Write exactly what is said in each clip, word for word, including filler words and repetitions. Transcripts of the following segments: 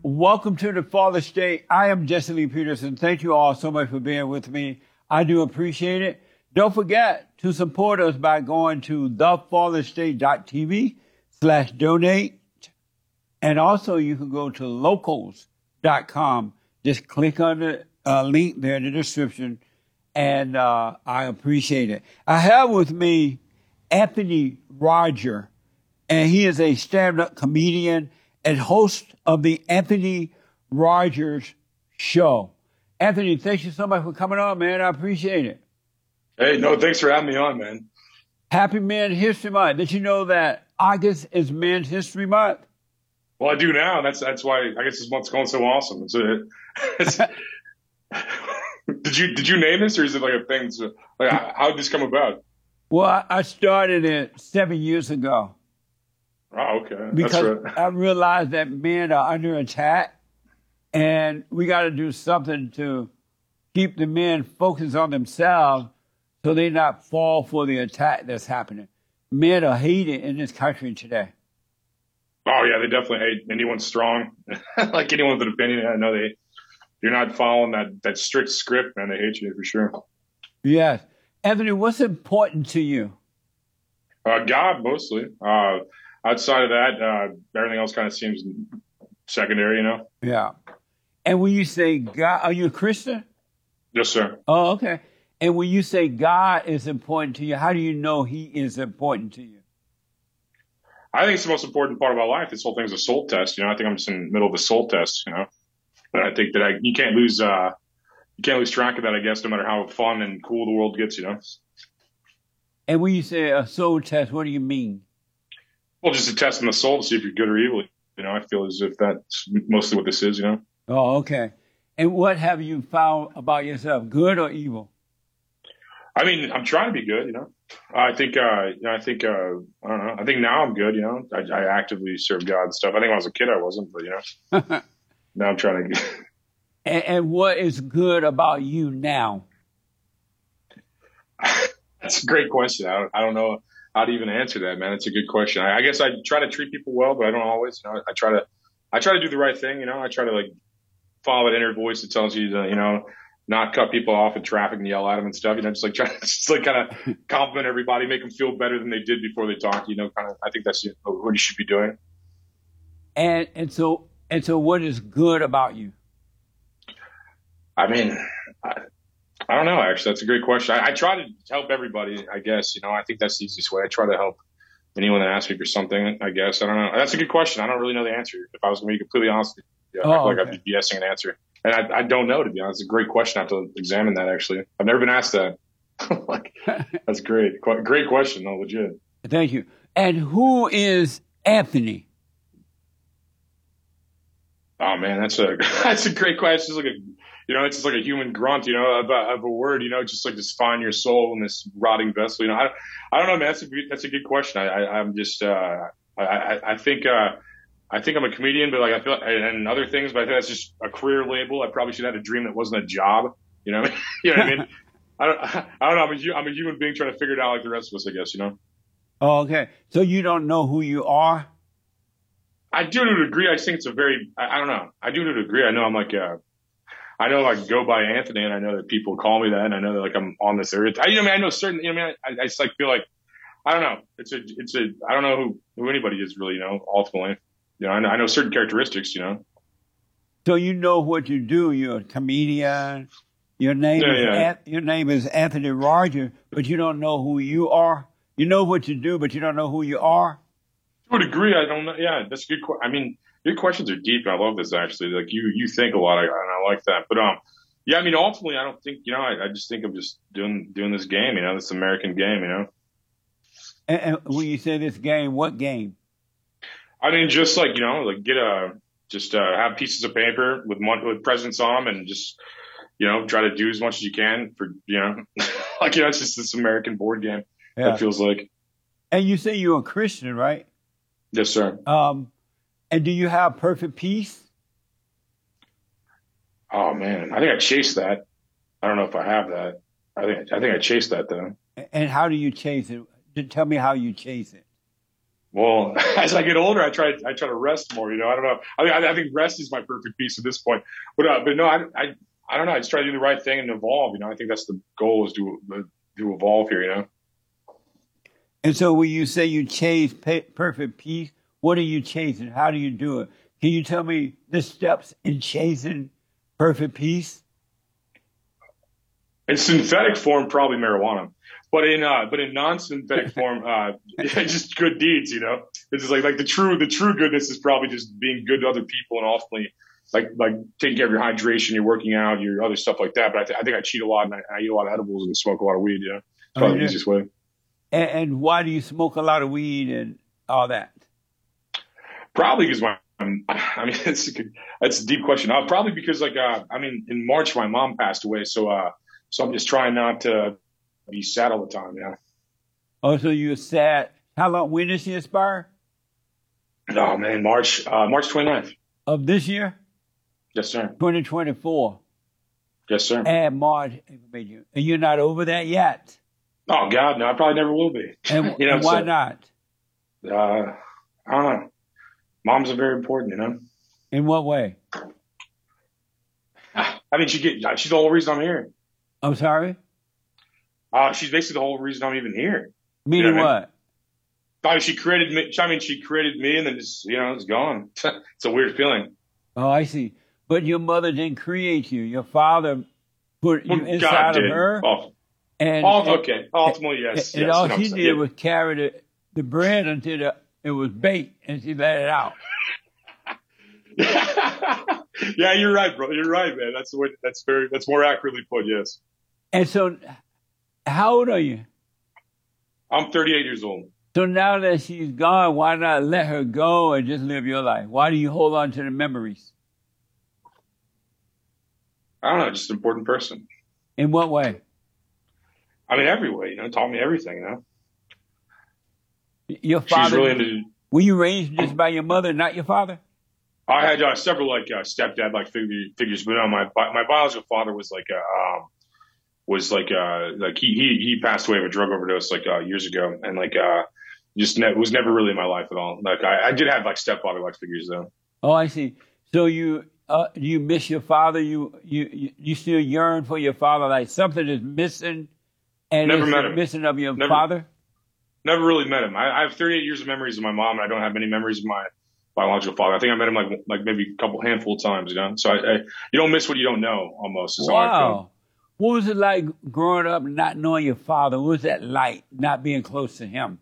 Welcome to the Father's Day. I am Jesse Lee Peterson. Thank you all so much for being with me. I do appreciate it. Don't forget to support us by going to thefathersday.tv slash donate. And also you can go to locals dot com. Just click on the uh, link there in the description. And uh, I appreciate it. I have with me Anthony Roger, and he is a stand-up comedian and host of the Anthony Rogers Show. Anthony, thank you so much for coming on, man. I appreciate it. Hey, no, thanks for having me on, man. Happy Men's History Month. Did you know that August is Men's History Month? Well, I do now. That's that's why I guess this month's going so awesome. It's a, it's, did you did you name this, or is it like a thing? So, like, how did this come about? Well, I started it seven years ago. Oh, okay. Because That's right. I realized that men are under attack, and we got to do something to keep the men focused on themselves so they not fall for the attack that's happening. Men are hated in this country today. Oh, yeah, they definitely hate anyone strong. Like anyone with an opinion, I know they, you're not following that, that strict script, man. They hate you for sure. Yes. Anthony, what's important to you? Uh, God, mostly. Uh, outside of that, uh, everything else kind of seems secondary, you know? Yeah. And when you say God, are you a Christian? Yes, sir. Oh, okay. And when you say God is important to you, how do you know he is important to you? I think it's the most important part of my life. This whole thing's a soul test. You know, I think I'm just in the middle of a soul test, you know? And I think that I, you can't lose, uh, you can't lose track of that, I guess, no matter how fun and cool the world gets, you know? And when you say a soul test, what do you mean? Well, just a test in the soul to see if you're good or evil. You know, I feel as if that's mostly what this is, you know? Oh, okay. And what have you found about yourself, good or evil? I mean, I'm trying to be good, you know? I think, uh, you know, I think, uh, I don't know. I think now I'm good, you know? I, I actively serve God and stuff. I think when I was a kid, I wasn't, but, you know, now I'm trying to. and, and what is good about you now? That's a great question. I don't, I don't know how to even answer that, man. It's a good question. I, I guess I try to treat people well, but I don't always, you know, I try to, I try to do the right thing, you know? I try to like follow that inner voice that tells you to, you know, not cut people off in traffic and yell at them and stuff, you know, just like try to just like kind of compliment everybody, make them feel better than they did before they talk, you know, kind of, I think that's what you should be doing. And, and so, and so what is good about you? I mean, I, I don't know, actually. That's a great question. I, I try to help everybody, I guess. You know, I think that's the easiest way. I try to help anyone that asks me for something, I guess. I don't know. That's a good question. I don't really know the answer. If I was going to be completely honest with you, I oh, feel like okay. I'd be BSing an answer. And I, I don't know, to be honest. It's a great question. I have to examine that, actually. I've never been asked that. Like, that's great. Qu- great question, though, legit. Thank you. And who is Anthony? Oh, man, that's a that's a great question. It's just like a, you know, it's just like a human grunt, you know, of a, of a word, you know, just like just find your soul in this rotting vessel. You know, I, I don't know, man. That's a that's a good question. I, I I'm just uh, I, I I think uh, I think I'm a comedian, but like I feel and other things, but I think that's just a career label. I probably should have had a dream that wasn't a job. You know, you know what I mean? I don't I don't know. I'm a I'm a human being trying to figure it out like the rest of us, I guess. You know. Oh, okay. So you don't know who you are? I do to a degree. I think it's a very I, I don't know. I do to a degree. I know I'm like uh I know I go by Anthony, and I know that people call me that, and I know that like I'm on this earth. I, you know, I mean, I know certain. You know, I mean, I, I just like feel like I don't know. It's a, it's a. I don't know who, who anybody is really. You know, ultimately, you know, I know, I know certain characteristics. You know. So you know what you do. You're a comedian. Your name Yeah, is yeah. An- your name is Anthony Roger, but you don't know who you are. You know what you do, but you don't know who you are. To a degree, I don't know. Yeah, that's a good. Qu- I mean, your questions are deep, and I love this actually. Like you, you think a lot, and I like that. But um. Yeah, I mean, ultimately, I don't think, you know, I, I just think I'm just doing doing this game, you know, this American game, you know. And, and when you say this game, what game? I mean, just like, you know, like get a, just uh, have pieces of paper with one, with presents on them and just, you know, try to do as much as you can for, you know, like, you know, it's just this American board game. Yeah. It feels like. And you say you're a Christian, right? Yes, sir. Um, and do you have perfect peace? Oh man, I think I chased that. I don't know if I have that. I think I think I chased that though. And how do you chase it? Tell me how you chase it. Well, as I get older, I try I try to rest more. You know, I don't know. I mean, I, I think rest is my perfect peace at this point. But uh, but no, I, I I don't know. I just try to do the right thing and evolve. You know, I think that's the goal is to to evolve here. You know. And so when you say you chase pe- perfect peace, what are you chasing? How do you do it? Can you tell me the steps in chasing perfect peace? In synthetic form, probably marijuana. But in uh, but in non-synthetic form, uh, just good deeds. You know, it's just like like the true the true goodness is probably just being good to other people and ultimately like like taking care of your hydration, your working out, your other stuff like that. But I, th- I think I cheat a lot and I, I eat a lot of edibles and smoke a lot of weed. Yeah, it's probably Oh, the yeah. easiest way. And, and why do you smoke a lot of weed and all that? Probably because my um, I mean it's a good, that's a deep question. Uh, probably because like uh, I mean in March my mom passed away, so uh, so I'm just trying not to be sad all the time. Yeah. Oh, so you're sad. How long? When did she expire? Oh man, March uh, March twenty-ninth. Of this year? Yes, sir. twenty twenty-four. Yes, sir. And March. And you're not over that yet? Oh God, no, I probably never will be. And, you know, and why so, not? Uh, I don't know. Moms are very important, you know. In what way? I mean, she get she's the whole reason I'm here. I'm sorry? Uh, she's basically the whole reason I'm even here. Meaning You know what I mean? what? I mean, she created me. I mean, she created me, and then just you know, it's gone. It's a weird feeling. Oh, I see. But your mother didn't create you. Your father put you Well, inside God of did. her. Oh, And, oh, and, okay. Ultimately, yes. and yes. all You know what she I'm saying? did Yeah. was carry the, the bread until the, it was baked and she let it out. Yeah, you're right, bro. You're right, man. That's the way. That's very. That's more accurately put. Yes. And so, how old are you? I'm thirty-eight years old. So now that she's gone, why not let her go and just live your life? Why do you hold on to the memories? I don't know. Just an important person. In what way? I mean, every way. You know, taught me everything. You know, Your she's father, really into. were you raised just by your mother, not your father? I had uh, several like uh, stepdad like figure, figures, but no, my my biological father was like a um, was like uh like he he he passed away of a drug overdose like uh, years ago, and like uh just ne- was never really in my life at all. Like I, I did have like stepfather like figures though. Oh, I see. So you uh, you miss your father. You, you you you still yearn for your father. Like something is missing, and Never it's met the him. missing of your Never- father. Never really met him. I, I have thirty-eight years of memories of my mom, and I don't have any memories of my biological father. I think I met him like like maybe a couple handful of times. You know, so I, I you don't miss what you don't know. Almost is how I feel. Wow. What was it like growing up not knowing your father? What was that like, not being close to him?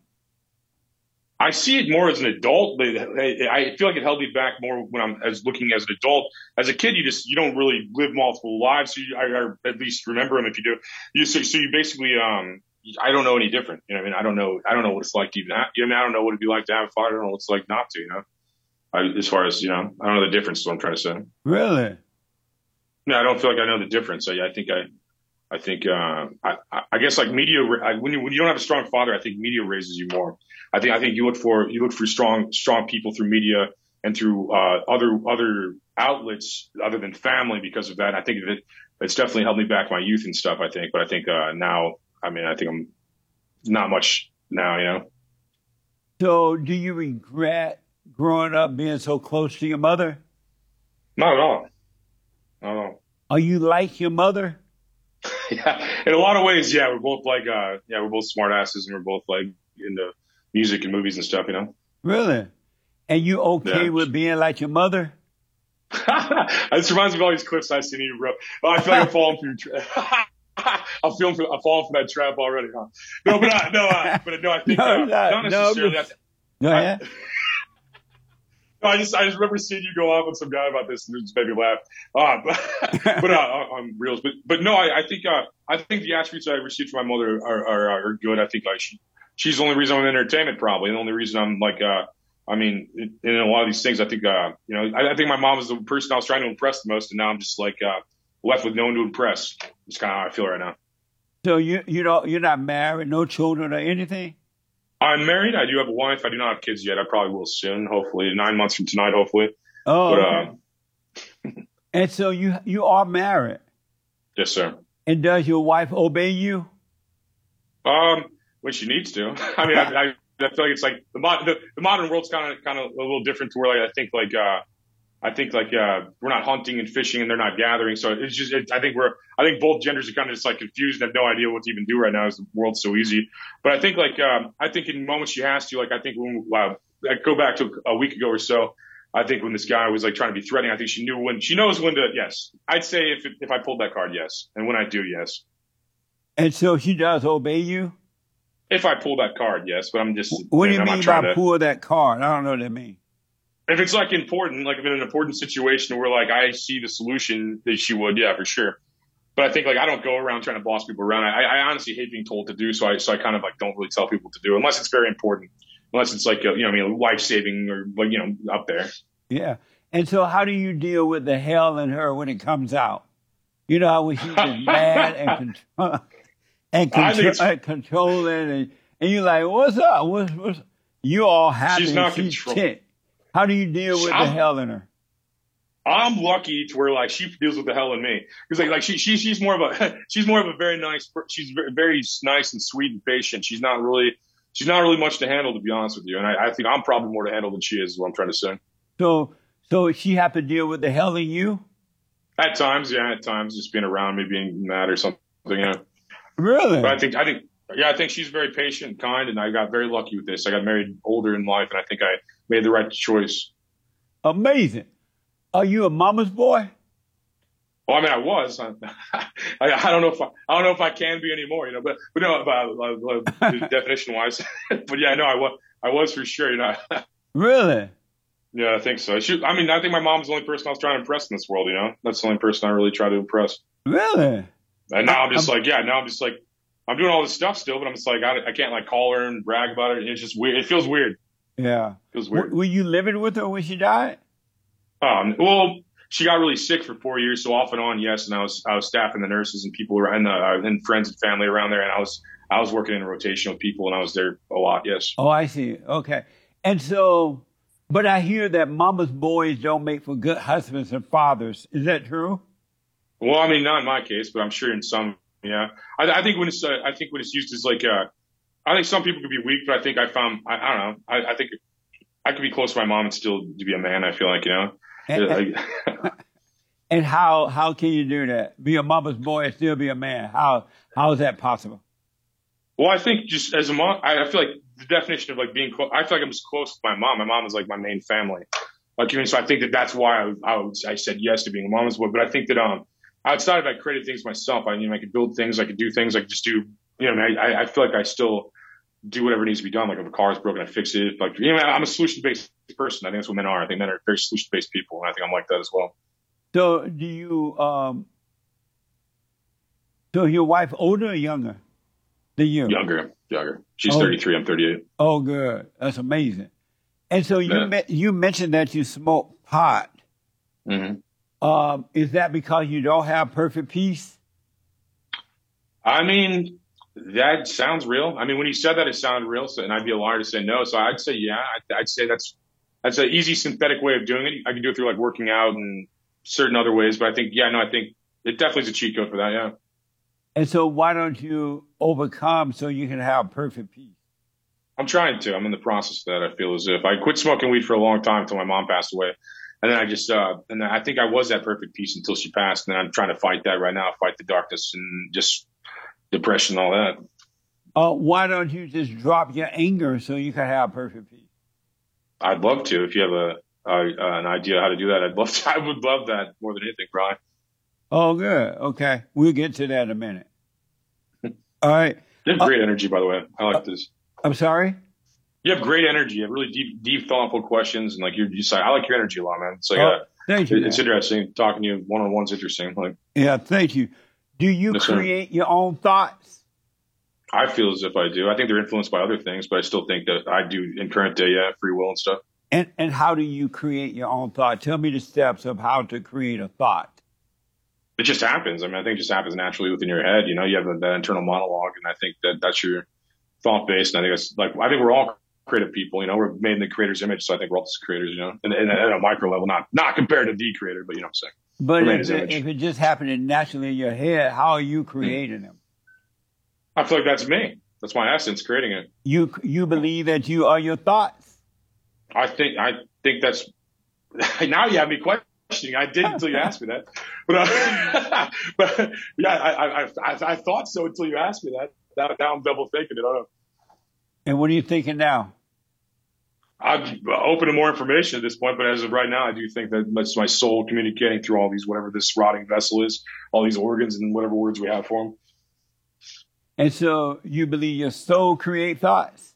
I see it more as an adult, but I feel like it held me back more when I'm as looking as an adult. As a kid, you just you don't really live multiple lives, so you, or at least remember them if you do. You so, so you basically um I don't know any different. You know what I mean? I don't know I don't know what it's like to even have. You know, I, mean, I don't know what it'd be like to have a father. I don't know what it's like not to. You know, I, as far as you know, I don't know the difference. Is what I'm trying to say. Really? No, I don't feel like I know the difference. I, I think I. I think, uh, I, I guess like media, I, when you, when you don't have a strong father, I think media raises you more. I think, I think you look for, you look for strong, strong people through media and through, uh, other, other outlets other than family because of that. I think that it's definitely held me back my youth and stuff, I think. But I think, uh, now, I mean, I think I'm not much now, you know? So do you regret growing up being so close to your mother? Not at all. Not at all. Are you like your mother? Yeah, in a lot of ways, yeah, we're both like, uh, yeah, we're both smart asses and we're both like into music and movies and stuff, you know? Really? And you okay Yeah. with being like your mother? This reminds me of all these clips I've seen of you, bro. Oh, I feel like I'm falling for your trap. I'm feeling for, I'm falling for that trap already, huh? No, but, uh, no, uh, but no, I think, No, uh, not- not no, necessarily. but- I, Go ahead. No, I just I just remember seeing you go off with some guy about this and it just made me laugh. Uh, but but uh, on reels, but but no, I, I think uh, I think the attributes I received from my mother are are, are good. I think like she, she's the only reason I'm in entertainment, probably the only reason I'm like uh, I mean, in, in a lot of these things, I think uh, you know, I, I think my mom was the person I was trying to impress the most, and now I'm just like uh, left with no one to impress. It's kind of how I feel right now. So you you don't you're not married, no children or anything? I'm married. I do have a wife. I do not have kids yet. I probably will soon. Hopefully, nine months from tonight. Hopefully. Oh, But okay. uh, And so you you are married. yes, sir. And does your wife obey you? Um, when she needs to. I mean, I, I, I feel like it's like the, mod, the, the modern world's kind of kind of a little different to where like I think like uh, I think like uh, we're not hunting and fishing and they're not gathering. So it's just it, I think we're I think both genders are kind of just like confused and have no idea what to even do right now. As the world's so easy. But I think like um, I think in moments she has to like I think when uh, I go back to a week ago or so. I think when this guy was like trying to be threatening, I think she knew when she knows when to. Yes, I'd say if if I pulled that card, yes, and when I do, yes. And so she does obey you? If I pull that card, yes. But I'm just. What do you I'm mean by to, pull that card? I don't know what that means. If it's like important, like if in an important situation where like I see the solution, that she would, yeah, for sure. But I think like I don't go around trying to boss people around. I, I honestly hate being told to do, so I so I kind of like don't really tell people to do unless it's very important, unless it's like a, you know I mean life saving or like you know up there. Yeah. And so how do you deal with the hell in her when it comes out? You know how when she's just mad and control, and control, uh, controlling, and, and you're like, what's up? What's, what's, you all happy. She's not she's controlling. How do you deal with I'm, the hell in her? I'm lucky to where like she deals with the hell in me because like like she, she she's more of a she's more of a very nice she's very, very nice and sweet and patient. She's not really she's not really much to handle, to be honest with you. And I, I think I'm probably more to handle than she is. Is what I'm trying to say. So, so she have to deal with the hell in you? At times, yeah. At times, just being around me, being mad or something. Yeah. Really? But I think, I think, yeah, I think she's very patient and kind, and I got very lucky with this. I got married older in life, and I think I made the right choice. Amazing. Are you a mama's boy? Well, I mean, I was. I, I, I don't know if I, I don't know if I can be anymore, you know. But but no, uh, uh, definition wise. But yeah, no, I was. I was for sure, you know. Really? Yeah, I think so. She, I mean, I think my mom's the only person I was trying to impress in this world, you know? That's the only person I really try to impress. Really? And now I'm just I'm, like, yeah, now I'm just like, I'm doing all this stuff still, but I'm just like, I, I can't like call her and brag about it. It's just weird. It feels weird. Yeah. It feels weird. W- were you living with her when she died? Um, well, she got really sick for four years, so off and on, yes. And I was, I was staffing the nurses and people around, uh, and friends and family around there. And I was, I was working in a rotation with people and I was there a lot, yes. Oh, I see. Okay. And so, but I hear that mama's boys don't make for good husbands and fathers. Is that true? Well, I mean, not in my case, but I'm sure in some, yeah. I, I think when it's, uh, I think when it's used as like, uh, I think some people could be weak, but I think I found, I, I don't know, I, I think I could be close to my mom and still to be a man. I feel like, you know. And, and how how can you do that? Be a mama's boy and still be a man? How how is that possible? Well, I think just as a mom, I, I feel like the definition of like being close, I feel like I'm just close to my mom. My mom is like my main family. Like, you know, so I think that that's why I, I, would, I said yes to being a mama's boy. But I think that um outside of I created things myself, I mean, I could build things, I could do things, I could just do, you know, I, I feel like I still do whatever needs to be done. Like if a car is broken, I fix it. Like, you know, I'm a solution-based person. I think that's what men are. I think men are very solution-based people, and I think I'm like that as well. So, do you? Um, so, your wife older or younger than you? Younger, younger. She's oh. thirty-three. I'm thirty-eight. Oh, good. That's amazing. And so you yeah. me- you mentioned that you smoke pot. Mm-hmm. Um, is that because you don't have perfect peace? I mean, that sounds real. I mean, when you said that, it sounded real, so, and I'd be a liar to say no. So I'd say, yeah, I'd, I'd say that's that's an easy synthetic way of doing it. I can do it through like working out and certain other ways. But I think, yeah, no, I think it definitely is a cheat code for that. Yeah. And so why don't you overcome so you can have perfect peace? I'm trying to. I'm in the process of that. I feel as if I quit smoking weed for a long time until my mom passed away. And then I just, uh, and then I think I was at perfect peace until she passed. And then I'm trying to fight that right now, fight the darkness and just depression and all that. Uh, why don't you just drop your anger so you can have perfect peace? I'd love to. If you have a, a an idea how to do that, I'd love to. I would love that more than anything, Brian. Oh, good. Okay. We'll get to that in a minute. All right. You have great uh, energy, by the way. I like uh, this. I'm sorry? You have great energy. You have really deep, deep, thoughtful questions. And like you're just like, I like your energy a lot, man. It's like, oh, a, thank you. It's man. interesting. Talking to you one on one's interesting. Like, yeah, thank you. Do you yes, create sir. your own thoughts? I feel as if I do. I think they're influenced by other things, but I still think that I do in current day, yeah, free will and stuff. And and how do you create your own thought? Tell me the steps of how to create a thought. It just happens. I mean, I think it just happens naturally within your head. You know, you have a, that internal monologue, and I think that that's your thought base. And I think it's like, I think we're all creative people. You know, we're made in the creator's image, so I think we're all just creators. You know, and, and at a micro level, not not compared to the creator, but you know what I'm saying. But if it, if it just happened naturally in your head, how are you creating them? I feel like that's me. That's my essence creating it. You you believe that you are your thoughts? I think I think that's now you have me questioning. I didn't until you asked me that. But uh, but yeah, I, I I I thought so until you asked me that. Now, now I'm double thinking it. I don't know. And what are you thinking now? I'm open to more information at this point, but as of right now, I do think that that's my soul communicating through all these, whatever this rotting vessel is, all these organs and whatever words we have for them. And so you believe your soul create thoughts?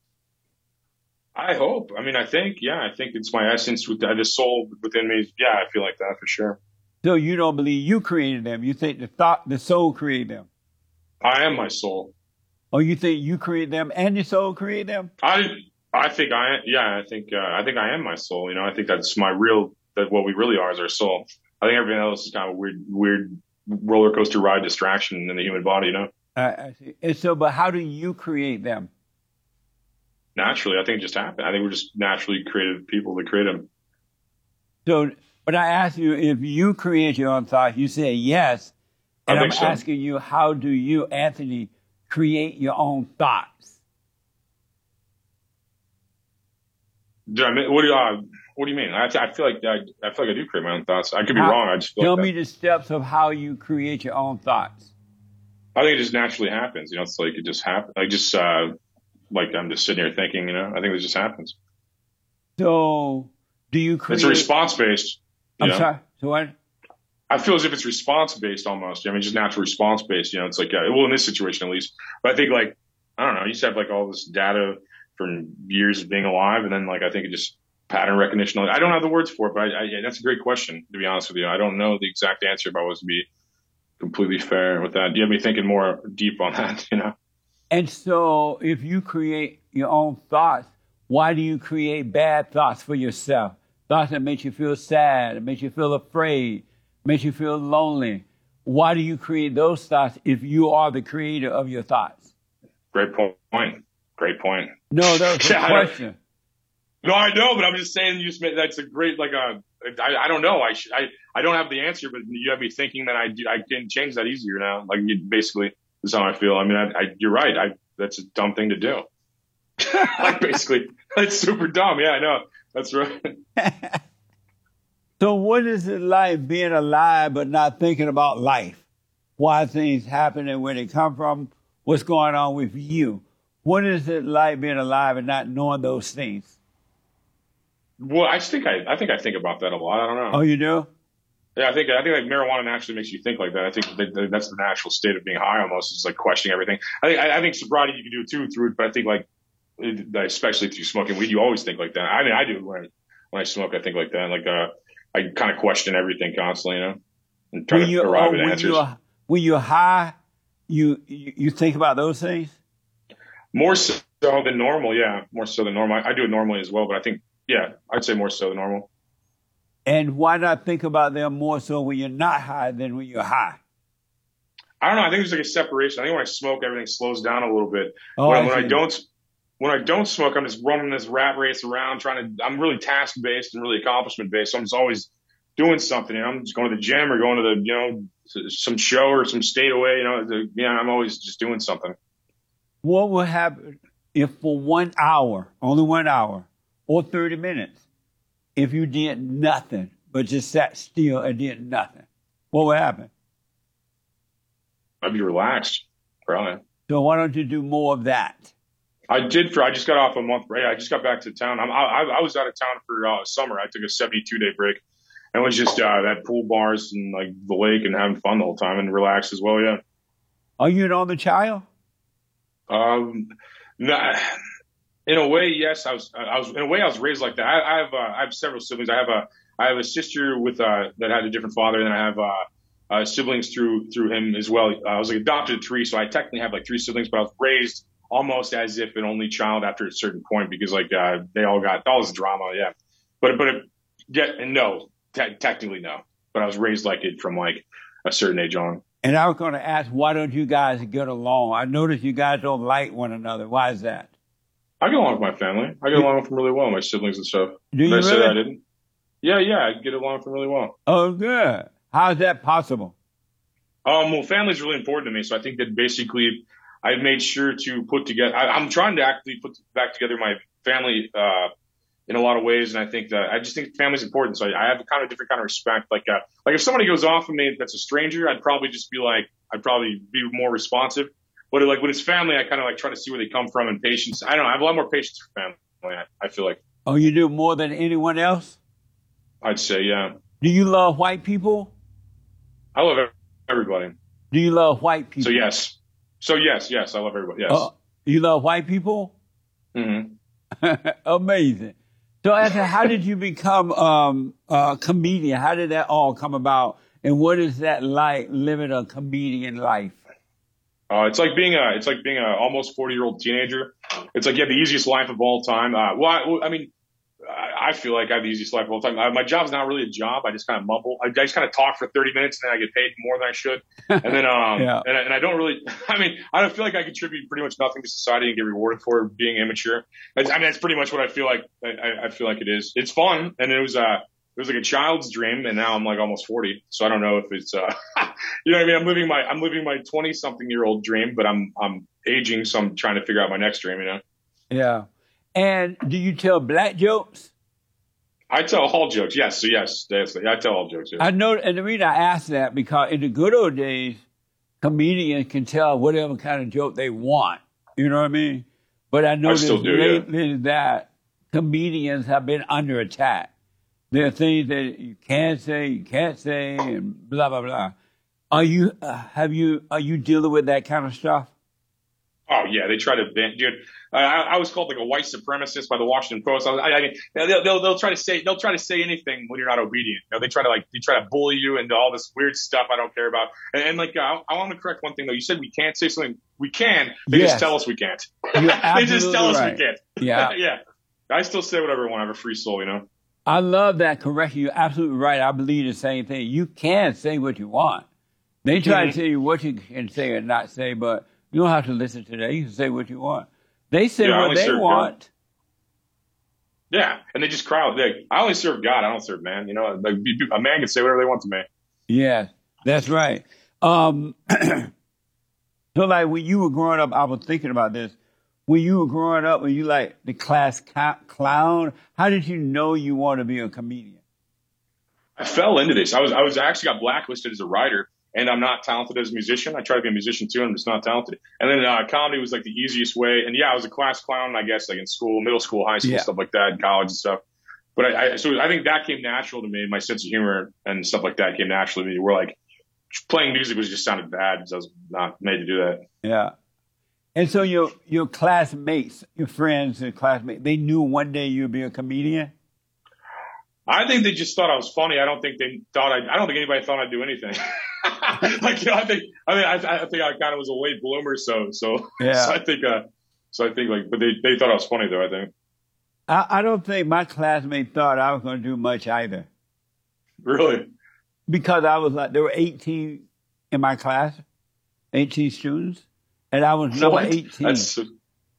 I hope. I mean, I think, yeah, I think it's my essence with the soul within me. Yeah, I feel like that for sure. So you don't believe you created them. You think the thought, the soul created them. I am my soul. Or you think you create them and your soul create them? I I think I yeah, I think uh, I think I am my soul. You know, I think that's my real that what we really are is our soul. I think everything else is kind of a weird weird roller coaster ride distraction in the human body, you know. Uh, I see. And so, but how do you create them? Naturally, I think it just happened. I think we're just naturally creative people to create them. So, but I asked you if you create your own thoughts. You said yes, and I'm so. asking you, how do you, Anthony, create your own thoughts? Do I mean, what do you uh, what do you mean? I, I feel like I, I feel like I do create my own thoughts. I could be how, wrong. I just feel tell like me the steps of how you create your own thoughts. I think it just naturally happens. You know, it's like it just happens. Like just uh, like I'm just sitting here thinking. You know, I think it just happens. So, do you create? It's response based. I'm know? sorry. So what? I feel as if it's response based almost. I mean, just natural response based. You know, it's like uh, well, in this situation at least. But I think like I don't know. You just have like all this data from years of being alive, and then like I think it just pattern recognition. I don't have the words for it, but I, I, that's a great question. To be honest with you, I don't know the exact answer, if I was to be completely fair with that. You have me thinking more deep on that, you know. And so, if you create your own thoughts, why do you create bad thoughts for yourself? Thoughts that make you feel sad, that make you feel afraid, make you feel lonely. Why do you create those thoughts if you are the creator of your thoughts? Great point. Great point. No, that's a yeah, question. No, I know, but I'm just saying you just made, that's a great, like, a, I, I don't know. I, should, I, I don't have the answer, but you have me thinking that I do, I can change that easier now. Like, you, basically, that's how I feel. I mean, I, I, you're right. I, that's a dumb thing to do. Like, basically, that's super dumb. Yeah, I know. That's right. So what is it like being alive but not thinking about life? Why things happen and where they come from? What's going on with you? What is it like being alive and not knowing those things? Well, I just think I, I think I think about that a lot. I don't know. Oh, you do? Yeah, I think I think like marijuana naturally makes you think like that. I think that, that's the natural state of being high almost. It's like questioning everything. I think I, I think sobriety you can do it too through it, but I think like especially through smoking weed, you always think like that. I mean, I do when I, when I smoke, I think like that. Like uh, I kind of question everything constantly, you know, and try when to you, arrive oh, at when answers. You're, when you're high, you, you you think about those things? More so than normal, yeah. More so than normal. I, I do it normally as well, but I think, yeah, I'd say more so than normal. And why not think about them more so when you're not high than when you're high? I don't know. I think there's like a separation. I think when I smoke, everything slows down a little bit. Oh, when, I when I see. don't, when I don't smoke, I'm just running this rat race around, trying to. I'm really task based and really accomplishment based. So I'm just always doing something. You know, I'm just going to the gym or going to the, you know, some show or some state away. You know, the, you know, I'm always just doing something. What would happen if for one hour, only one hour, or thirty minutes, if you did nothing but just sat still and did nothing? What would happen? I'd be relaxed, probably. So why don't you do more of that? I did for. I just got off a month break. I just got back to town. I'm, I I was out of town for uh, summer. I took a seventy-two day break, and was just uh, at pool bars and like the lake and having fun the whole time and relaxed as well. Yeah. Are you an only child? Um, nah, in a way, yes. I was. I was in a way. I was raised like that. I, I have. Uh, I have several siblings. I have a. I have a sister with uh that had a different father, and I have uh, uh siblings through through him as well. I was like adopted at three, so I technically have like three siblings, but I was raised almost as if an only child after a certain point because like uh, they all got all this drama. Yeah, but but yeah, and no, te- technically no. But I was raised like it from like a certain age on. And I was going to ask, why don't you guys get along? I noticed you guys don't like one another. Why is that? I get along with my family. I get along with them really well, my siblings and stuff. Do Did you I say really? that I didn't? Yeah, yeah, I get along with them really well. Oh, good. How is that possible? Um, well, family's really important to me, so I think that basically, I made sure to put together. I, I'm trying to actually put back together my family uh, in a lot of ways, and I think that I just think family's important. So I, I have a kind of different kind of respect. Like, uh, like if somebody goes off on me that's a stranger, I'd probably just be like, I'd probably be more responsive. But like when it's family, I kind of like try to see where they come from and patience. I don't know. I have a lot more patience for family. I, I feel like. Oh, you do more than anyone else? I'd say, yeah. Do you love white people? I love everybody. Do you love white people? So yes. So yes, yes, I love everybody. Yes. Uh, you love white people? Mm-hmm. Amazing. So, Esther, how did you become um, a comedian? How did that all come about? And what is that like, living a comedian life? Uh, it's like being a, it's like being a almost forty year old teenager. It's like you have the easiest life of all time. Uh, well, I, I mean, I feel like I have the easiest life of all time. I, my job's not really a job. I just kind of mumble. I, I just kind of talk for thirty minutes and then I get paid more than I should. And then, um, yeah. and, and I don't really, I mean, I don't feel like I contribute pretty much nothing to society and get rewarded for being immature. It's, I mean, that's pretty much what I feel like. I, I feel like it is. It's fun. And it was, uh, it was like a child's dream. And now I'm like almost forty. So I don't know if it's, uh, you know what I mean? I'm living my, I'm living my twenty something year old dream, but I'm, I'm aging. So I'm trying to figure out my next dream, you know? Yeah. And do you tell black jokes? I tell all jokes, yes. So yes, I tell all jokes. Yes. I know, and the reason I ask that because in the good old days, comedians can tell whatever kind of joke they want. You know what I mean? But I noticed lately yeah. that comedians have been under attack. There are things that you can't say, you can't say, and blah blah blah. Are you? Uh, have you? Are you dealing with that kind of stuff? Oh yeah, they try to, dude. Uh, I, I was called like a white supremacist by the Washington Post. I, I, I mean, they'll, they'll they'll try to say they'll try to say anything when you're not obedient. You know, they try to like they try to bully you into all this weird stuff I don't care about. And, and like, uh, I, I want to correct one thing though. You said we can't say something. We can. They yes. just tell us we can't. They just tell right. us we can't. Yeah, yeah. I still say whatever I want. I have a free soul, you know. I love that correction. You're absolutely right. I believe the same thing. You can say what you want. They try mm-hmm. to tell you what you can say or not say, but you don't have to listen to that. You can say what you want. They say yeah, what they want. God. Yeah, and they just cry out. They, I only serve God. I don't serve man. You know, like, a man can say whatever they want to me. Yes, that's right. Um, so, like, when you were growing up, I was thinking about this. When you were growing up, were you like the class ca- clown? How did you know you wanted to be a comedian? I fell into this. I was I was actually got blacklisted as a writer. And I'm not talented as a musician. I try to be a musician too, and I'm just not talented. And then uh, comedy was like the easiest way. And yeah, I was a class clown, I guess, like in school, middle school, high school, yeah. stuff like that, college and stuff. But I, I, so I think that came natural to me. My sense of humor and stuff like that came naturally to me. Where like playing music was just sounded bad because I was not made to do that. Yeah. And so your your classmates, your friends and classmates, they knew one day you'd be a comedian? I think they just thought I was funny. I don't think they thought I. I don't think anybody thought I'd do anything. like you know, I think. I mean, I, I think I kind of was a late bloomer. So, so, yeah. so I think. Uh, so I think like, but they they thought I was funny though. I think. I, I don't think my classmates thought I was going to do much either. Really? Because I was like, there were eighteen in my class, eighteen students, and I was number what? eighteen. That's so,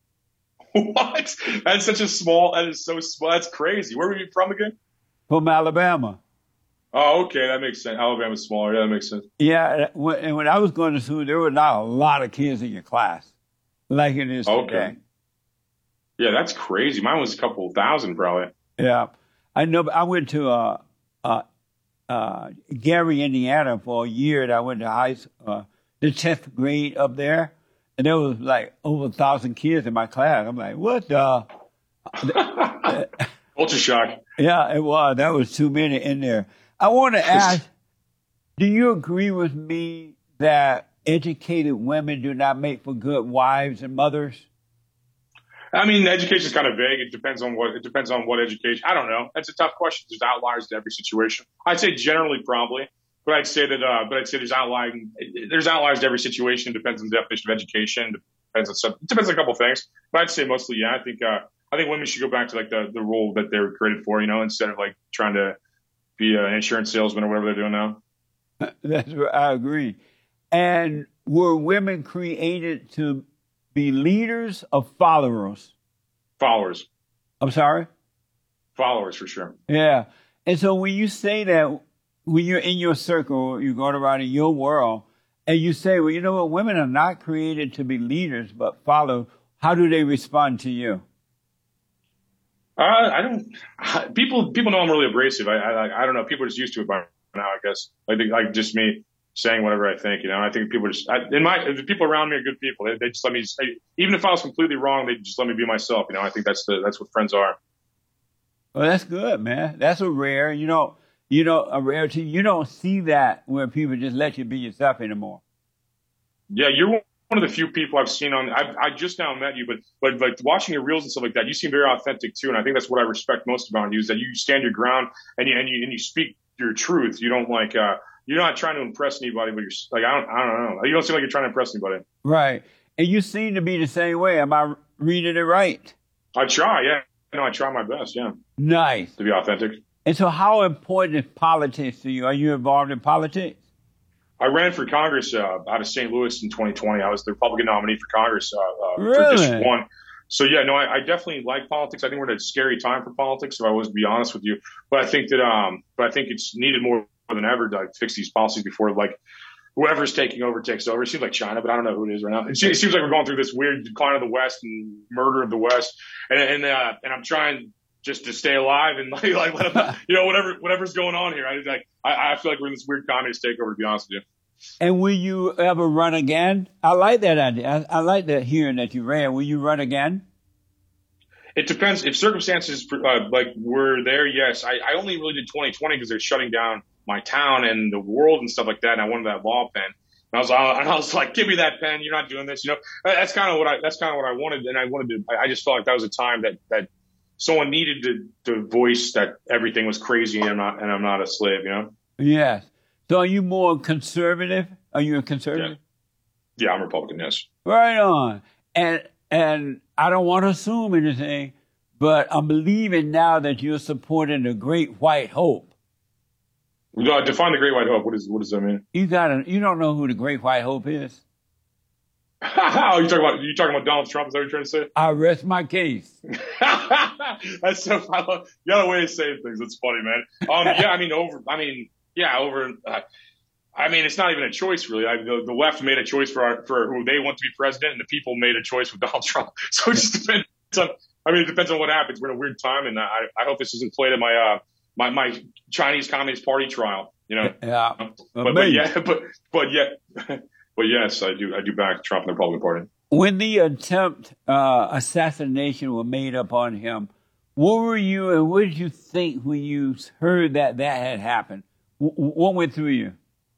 what? That's such a small. That is so small. That's crazy. Where were you from again? From Alabama. Oh, okay. That makes sense. Alabama's smaller. Yeah, that makes sense. Yeah. And when I was going to school, there were not a lot of kids in your class like it is okay. today. Yeah, that's crazy. Mine was a couple thousand probably. Yeah. I know. But I went to uh, uh, uh, Gary, Indiana for a year. And I went to high school, uh, the tenth grade up there. And there was like over a thousand kids in my class. I'm like, what the? Culture shock. Yeah, it was. That was too many in there. I want to ask, do you agree with me that educated women do not make for good wives and mothers? I mean, education is kind of vague. It depends on what, it depends on what education. I don't know. That's a tough question. There's outliers to every situation. I'd say generally probably, but I'd say that, uh, but I'd say there's outliers, there's outliers to every situation. It depends on the definition of education. It depends on some, it depends on a couple of things, but I'd say mostly, yeah, I think, uh, I think women should go back to like the, the role that they were created for, you know, instead of like trying to be an insurance salesman or whatever they're doing now. That's what I agree. And were women created to be leaders or followers? Followers. I'm sorry? Followers for sure. Yeah. And so when you say that, when you're in your circle, you're going around in your world, And you say, well, you know what? Women are not created to be leaders, but follow. How do they respond to you? Uh, I don't. People people know I'm really abrasive. I I, I don't know. People are just used to it by now, I guess. Like like just me saying whatever I think. You know, I think people are just I, in my the people around me are good people. They, they just let me say, even if I was completely wrong, they just let me be myself. You know, I think that's the that's what friends are. Well, that's good, man. That's a rare. You know, you know, a rarity. You don't see that where people just let you be yourself anymore. Yeah, you're one of the few people I've seen on. I I just now met you, but but like watching your reels and stuff like that, you seem very authentic too. And I think that's what I respect most about you is that you stand your ground and you and you and you speak your truth. You don't like. uh You're not trying to impress anybody, but you're like I don't I don't know. You don't seem like you're trying to impress anybody. Right, and you seem to be the same way. Am I reading it right? I try, yeah. No, I try my best, yeah. Nice. To be authentic. And so, how important is politics to you? Are you involved in politics? I ran for Congress uh, out of Saint Louis in twenty twenty. I was the Republican nominee for Congress uh, uh, really? for District One. So yeah, no, I, I definitely like politics. I think we're at a scary time for politics, if I was to be honest with you. But I think that, um, but I think it's needed more than ever to like, fix these policies before like whoever's taking over takes over. It seems like China, but I don't know who it is right now. It seems, it seems like we're going through this weird decline of the West and murder of the West, and and uh, and I'm trying just to stay alive and like, like let them, you know, whatever whatever's going on here. I like I, I feel like we're in this weird communist takeover, to be honest with you. And will you ever run again? I like that idea. I, I like that hearing that you ran. Will you run again? It depends. If circumstances uh, like were there, yes. I, I only really did twenty twenty because they're shutting down my town and the world and stuff like that. And I wanted that law pen. And I was, and I was like, give me that pen. You're not doing this. You know, that's kind of what I, that's kind of what I wanted. And I wanted to, I just felt like that was a time that, that someone needed to, to voice that everything was crazy and I'm not, and I'm not a slave, you know? Yes. So are you more conservative? Are you a conservative? Yeah, yeah I'm Republican, yes. Right on. And, and I don't want to assume anything, but I'm believing now that you're supporting the Great White Hope. Uh, define the Great White Hope. What is what does that mean? You got you don't know who the Great White Hope is? How you talking about? You talking about Donald Trump? Is that what you're trying to say? I rest my case. That's so. I love, you got a way of saying things. That's funny, man. Um, yeah, I mean, over. I mean, yeah, over. Uh, I mean, it's not even a choice, really. I, the, the left made a choice for our, for who they want to be president, and the people made a choice with Donald Trump. So it just depends on. I mean, it depends on what happens. We're in a weird time, and I, I hope this isn't played at my. Uh, My my Chinese Communist Party trial, you know. Yeah, but, but yeah, but but yeah, but yes, I do I do back Trump and the Republican Party. When the attempt uh, assassination was made upon him, what were you and what did you think when you heard that that had happened? W- what went through you?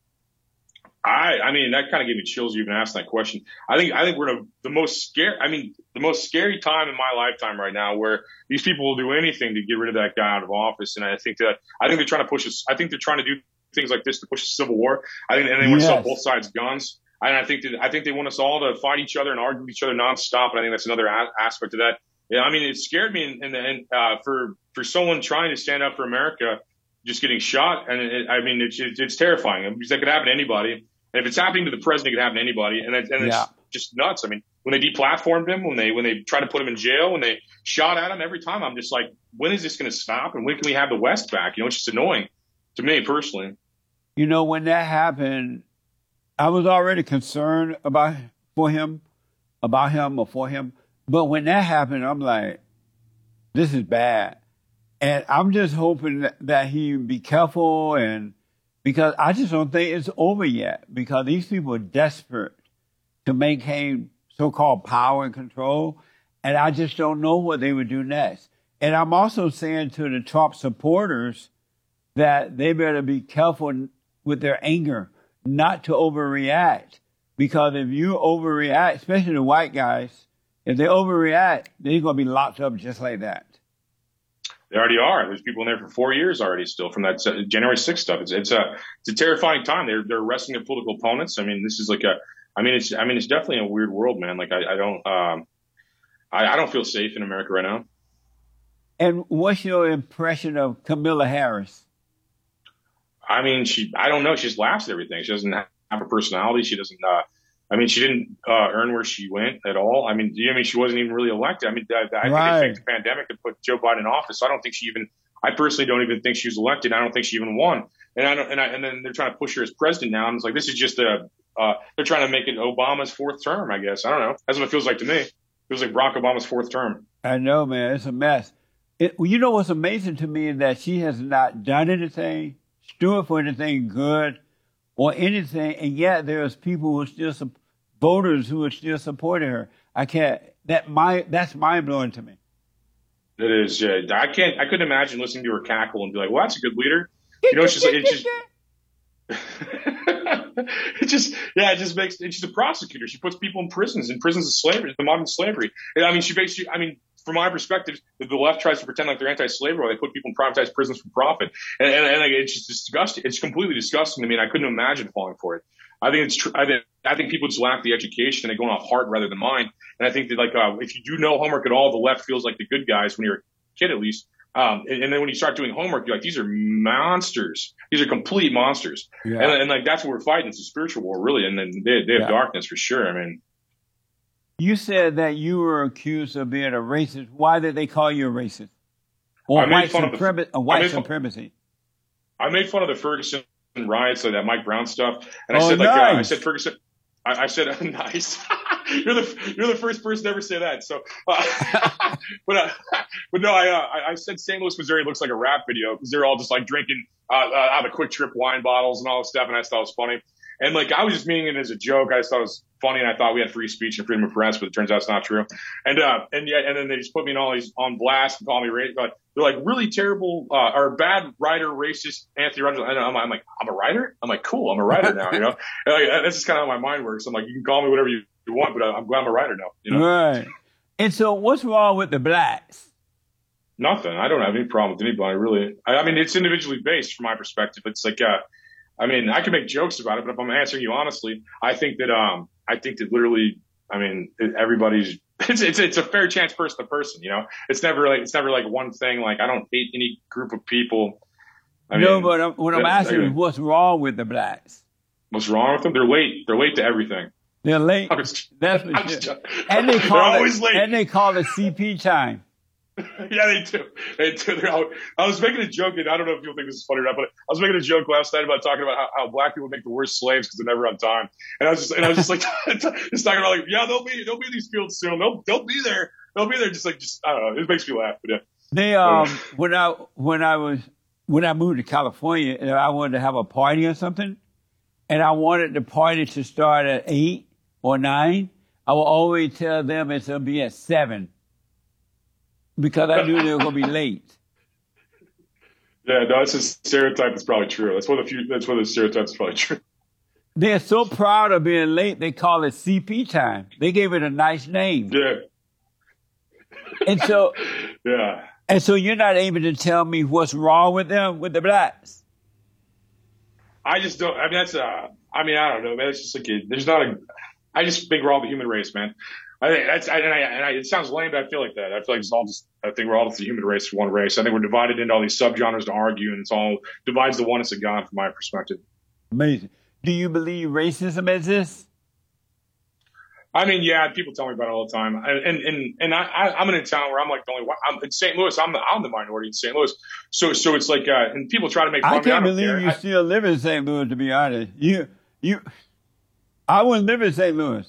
I I mean that kind of gave me chills. You even asked that question. I think I think we're in a, the most scary. I mean the most scary time in my lifetime right now, where these people will do anything to get rid of that guy out of office. And I think that I think they're trying to push us. I think they're trying to do things like this to push a civil war. I think and they want to Yes. sell both sides guns. And I think that I think they want us all to fight each other and argue with each other nonstop. And I think that's another a- aspect of that. Yeah, I mean it scared me. And, and, and uh, for for someone trying to stand up for America, just getting shot. And it, I mean it's it's terrifying because that could happen to anybody. And if it's happening to the president, it could happen to anybody. And, it, and it's Yeah. just nuts. I mean, when they deplatformed him, when they when they tried to put him in jail, when they shot at him, every time I'm just like, when is this going to stop? And when can we have the West back? You know, it's just annoying to me personally. You know, when that happened, I was already concerned about for him, about him or for him. But when that happened, I'm like, this is bad. And I'm just hoping that, that he be careful and because I just don't think it's over yet because these people are desperate to maintain so-called power and control. And I just don't know what they would do next. And I'm also saying to the Trump supporters that they better be careful with their anger, not to overreact. Because if you overreact, especially the white guys, if they overreact, they're going to be locked up just like that. They already are. There's people in there for four years already still from that January sixth stuff. It's it's a it's a terrifying time. They're they're arresting their political opponents. I mean, this is like a. I mean, it's I mean, it's definitely a weird world, man. Like I, I don't um, I, I don't feel safe in America right now. And what's your impression of Kamala Harris? I mean, she I don't know. She just laughs at everything. She doesn't have a personality. She doesn't. Uh, I mean, she didn't uh, earn where she went at all. I mean, I mean, she wasn't even really elected. I mean, I, I Right. think they faked the pandemic and put Joe Biden in office. So I don't think she even. I personally don't even think she was elected. I don't think she even won. And I don't. And I, and then they're trying to push her as president now. And it's like this is just a uh, they're trying to make it Obama's fourth term, I guess. I don't know. That's what it feels like to me. It feels like Barack Obama's fourth term. I know, man. It's a mess. It, well, you know what's amazing to me is that she has not done anything, stood for anything good or anything, and yet there's people who are still, su- voters who are still supporting her. I can't, that my, that's mind blowing to me. It is, yeah. I can't, I couldn't imagine listening to her cackle and be like, well, that's a good leader. You know, it's just like, it's just, it just, yeah, it just makes, she's a prosecutor. She puts people in prisons, in prisons of slavery, the modern slavery. And, I mean, she basically, I mean, from my perspective, the left tries to pretend like they're anti-slavery while they put people in privatized prisons for profit. And, and, and like, it's just disgusting. It's completely disgusting to me. And I couldn't imagine falling for it. I think it's true. I think, I think people just lack the education and they're going off heart rather than mind. And I think that, like, uh, if you do no homework at all, the left feels like the good guys when you're a kid, at least. Um, and, and then when you start doing homework, you're like, these are monsters. These are complete monsters. Yeah. And, and like, that's what we're fighting. It's a spiritual war, really. And then they, they have yeah. darkness for sure. I mean, you said that you were accused of being a racist. Why did they call you a racist? Or white, suprem- the, white supremacy? I made fun of the Ferguson riots, so that Mike Brown stuff. And I oh, said, like, nice. uh, I said, Ferguson, I, I said, nice. you're the, you're the first person to ever say that. So, uh, but, uh, but no, I, uh, I said Saint Louis, Missouri looks like a rap video because they're all just like drinking, uh, uh, out of Quick Trip wine bottles and all this stuff. And I just thought it was funny. And like, I was just meaning it as a joke. I just thought it was funny. And I thought we had free speech and freedom of press, but it turns out it's not true. And, uh, and yeah, and then they just put me in all these on blast and call me racist. They're like really terrible, uh, or bad writer, racist Anthony Rogers. And I'm, I'm like, I'm a writer? I'm like, cool. I'm a writer now, you know? And like, that's just kind of how my mind works. I'm like, you can call me whatever you, you want, but I'm glad I'm a writer now, you know? Right. And so what's wrong with the blacks? Nothing. I don't have any problem with anybody, really. I, I mean, it's individually based from my perspective. It's like, uh, I mean, I can make jokes about it, but if I'm answering you honestly, I think that, um, I think that literally, I mean, everybody's, it's, it's, it's a fair chance person to person, you know, it's never like, it's never like one thing. Like, I don't hate any group of people. I no, mean, but I'm, what I'm asking is what's wrong with the blacks? What's wrong with them? They're late. They're late to everything. They're late. Just, That's what just, and they call they're it, always late. And they call it C P time. Yeah, they do. They do. They're out. I was making a joke, and I don't know if you'll think this is funny or not, but I was making a joke last night about talking about how, how black people make the worst slaves because they're never on time. And I was just, and I was just like, just talking about like, yeah, they'll be, they'll be in these fields soon. They'll, they'll be there. They'll be there. Just like, just I don't know. It makes me laugh. But yeah. They um when I when I was when I moved to California and I wanted to have a party or something, and I wanted the party to start at eight or nine, I would always tell them it's gonna be at seven. Because I knew they were going to be late. Yeah, no, it's a stereotype. It's probably true. That's one of the few. That's one of the stereotypes. That's probably true. They're so proud of being late. They call it C P time. They gave it a nice name. Yeah. And so, yeah. And so, you're not able to tell me what's wrong with them, with the blacks. I just don't. I mean, that's. Uh, I mean, I don't know, man. It's just like a, there's not a. I just think we're all the human race, man. I think that's, I, and, I, and I, it sounds lame, but I feel like that. I feel like it's all just, I think we're all just the human race, one race. I think we're divided into all these subgenres to argue, and it's all divides the oneness of God from my perspective. Amazing. Do you believe racism exists? I mean, yeah, people tell me about it all the time. And, and, and I, I, I'm in a town where I'm like the only one. I'm in Saint Louis. I'm the, I'm the minority in Saint Louis. So, so it's like, uh, and people try to make fun I of me. I can't don't believe care. you I, still live in Saint Louis, to be honest. You, you, I wouldn't live in Saint Louis.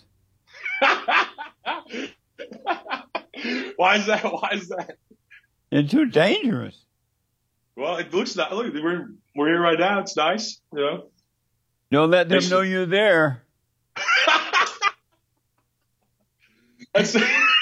Why is that? Why is that? It's too dangerous. Well, it looks like, look, we're, we're here right now. It's nice, you know. Don't let them It's, know you're there. that's,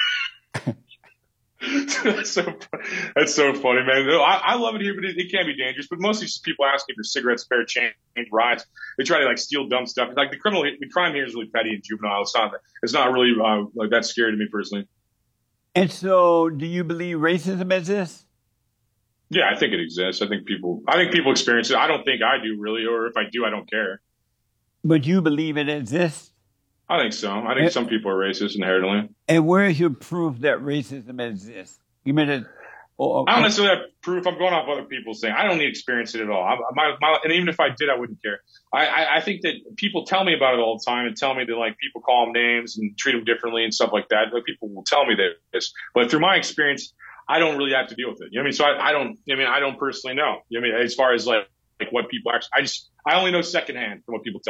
that's so that's so funny, man. I, I love it here, but it, it can be dangerous. But mostly just people asking for cigarettes, spare change, rides. They try to like steal dumb stuff. Like the criminal, the crime here is really petty and juvenile. It's not. It's not really uh, like that scary to me personally. And so, do you believe racism exists? Yeah, I think it exists. I think people. I think people experience it. I don't think I do really, or if I do, I don't care. But you believe it exists? I think so. I think and, some people are racist inherently. And where is your proof that racism exists? You mean it? Or, I don't necessarily have proof. I'm going off other people's saying. I don't need experience it at all. I, my, my, and even if I did, I wouldn't care. I, I, I think that people tell me about it all the time and tell me that like people call them names and treat them differently and stuff like that. Like people will tell me this, but through my experience, I don't really have to deal with it. You know what I mean? So I, I don't. I mean, I don't personally know. You know what I mean? As far as like like what people actually, I just I only know secondhand from what people tell me.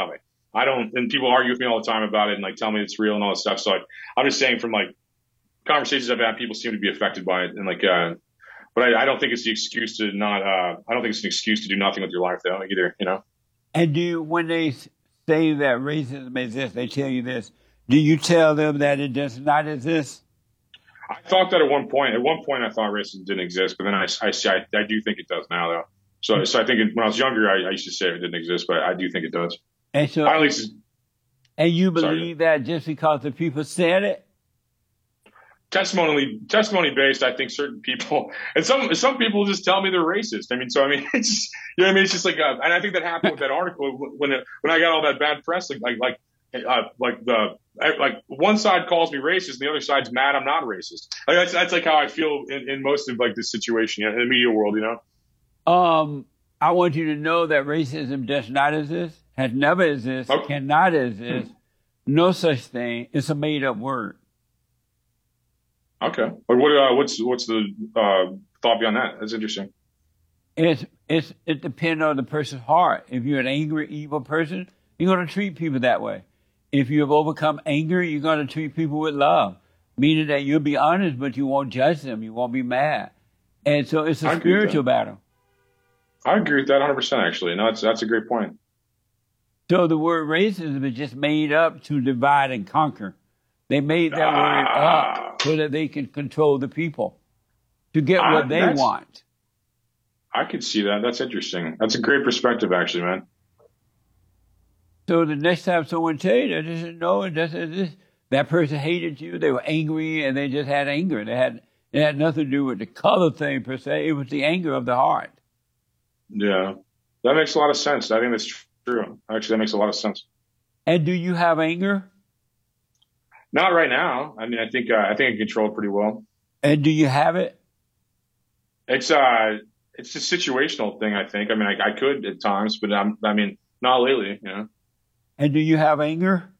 I don't, and people argue with me all the time about it and like tell me it's real and all this stuff. So like, I'm just saying from like conversations I've had, people seem to be affected by it. And like, uh, but I, I don't think it's the excuse to not, uh, I don't think it's an excuse to do nothing with your life though, either, you know? And do you, when they say that racism exists, they tell you this, do you tell them that it does not exist? I thought that at one point. At one point, I thought racism didn't exist, but then I, I, I, I do think it does now, though. So, so I think it, when I was younger, I, I used to say it didn't exist, but I do think it does. And so, at least, and you believe sorry. that just because the people said it? Testimony, testimony based. I think certain people, and some some people just tell me they're racist. I mean, so I mean, it's just, you know what I mean. It's just like, uh, and I think that happened with that article when it, when I got all that bad press, like like like. Uh, like the like one side calls me racist, and the other side's mad I'm not racist. Like that's that's like how I feel in, in most of like this situation, you know, in the media world, you know. Um, I want you to know that racism does not exist, has never existed, okay. cannot exist, no such thing. It's a made up word. Okay, but what uh, what's what's the uh, thought behind that? That's interesting. It's it's it depends on the person's heart. If you're an angry, evil person, you're going to treat people that way. If you have overcome anger, you're going to treat people with love, meaning that you'll be honest, but you won't judge them. You won't be mad. And so it's a I spiritual battle. I agree with that one hundred percent, actually. No, that's, that's a great point. So the word racism is just made up to divide and conquer. They made that ah. word up so that they can control the people to get what uh, they want. I could see that. That's interesting. That's a great perspective, actually, man. So the next time someone tells you that, just know it doesn't exist. That person hated you. They were angry, and they just had anger. They had it had nothing to do with the color thing per se. It was the anger of the heart. Yeah, that makes a lot of sense. I think that's true. Actually, that makes a lot of sense. And do you have anger? Not right now. I mean, I think uh, I think I control it pretty well. And do you have it? It's uh, it's a situational thing. I think. I mean, I, I could at times, but I'm. I mean, not lately. You know. And do you have anger?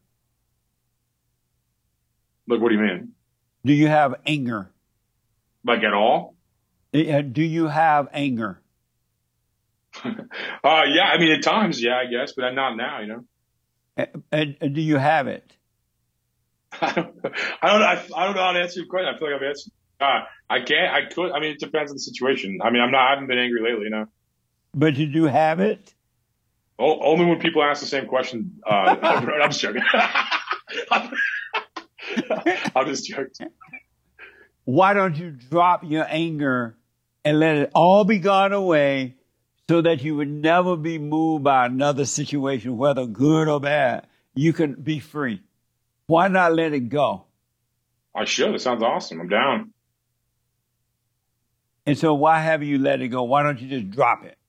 Look, what do you mean? Do you have anger? Like at all? Uh, do you have anger? uh, yeah, I mean, at times, yeah, I guess, but not now, you know? And, and do you have it? I don't, I don't, I, I don't know how to answer your question. I feel like I've answered. Uh, I can't, I could, I mean, it depends on the situation. I mean, I'm not, I haven't been angry lately, you know? But you do have it? Oh, only when people ask the same question. Uh, I'm just joking. I'm just joking. Why don't you drop your anger and let it all be gone away so that you would never be moved by another situation, whether good or bad? You can be free. Why not let it go? I should. It sounds awesome. I'm down. And so why have you let it go? Why don't you just drop it?